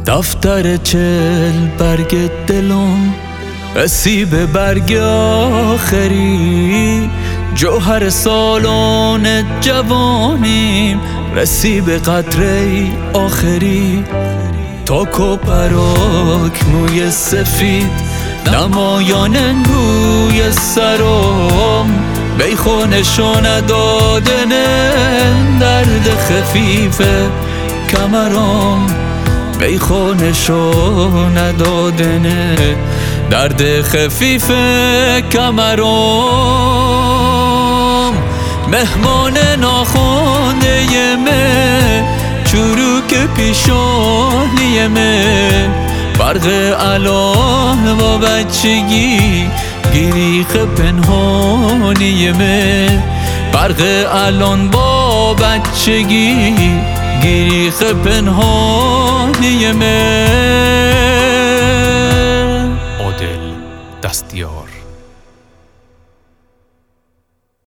دفتر 40 برگ دلم رسیب برگ آخری، جوهر سالان جوانیم رسیب قطره آخری. تا کوپراک موی سفید نمایان روی سرم، بیخونشو ندادن درد خفیف کمرم، بیخونشو ندادن درد خفیف کمرم. مهمان ناخونده مه چروک پیشانی مه، فرق الان با بچگی گریخ پنهانی مه، فرق الان با بچگی گریخ پنهانی مه. عادل دستیار.